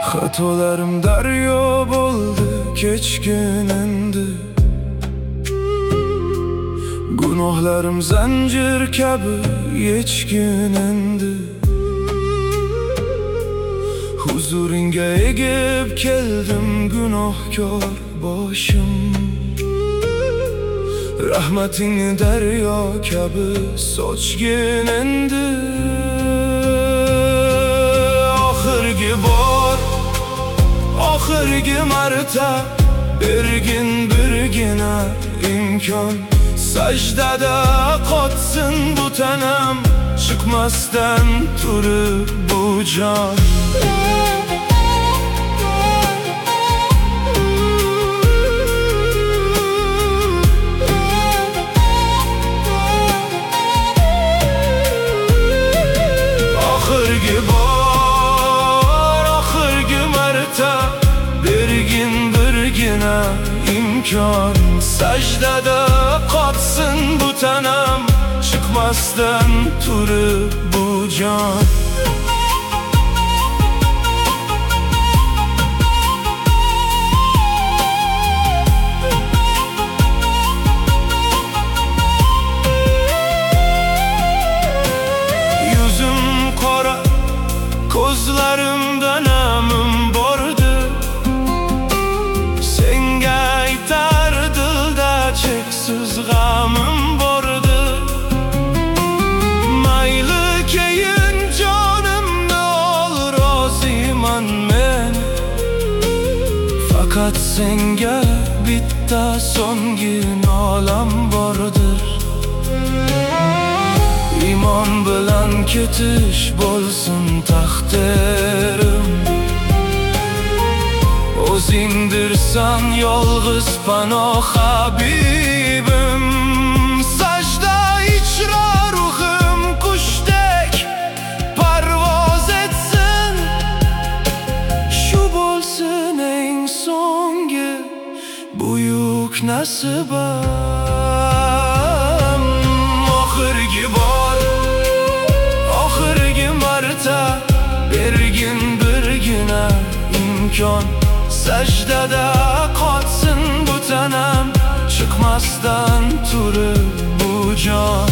Xatolarim daryo bo'ldi kechgin endi. Gunohlarim zanjir kabi yechgin endi. Huzuringa egib keldim gunohkor boshim. Rahmatingni daryo kabi sochgin endi. Oxirgi bor, oxirgi marta bergin birgina imkon. Sajdada qotsin bu tanam, chiqmasdan turib bu jon. Oxirgi bor, oxirgi marta bergin birgina imkon. Sajdada qotsin bu tanam, chiqmasdan turib bu jon. Yuzim qora, ko'zlarimda namim bordi. Senga aytar dilda cheksiz g'amim bordi. Mayli keyin jonimni ol, roziman men. Faqat senga bitta so'nggi nolam bordir. Iymon bilan ketish bo'lsin taqdirim. O'zingdirsan yolg'iz panoh habibim. Sajda ichra ruhim qushdek parvoz etsin. Shu bo'lsin eng so'nggi buyuk nasibam. Oxirgi bor, oxirgi marta bergin birgina imkon. Sajdada qotsin bu tanam, chiqmasdan turib bu jon.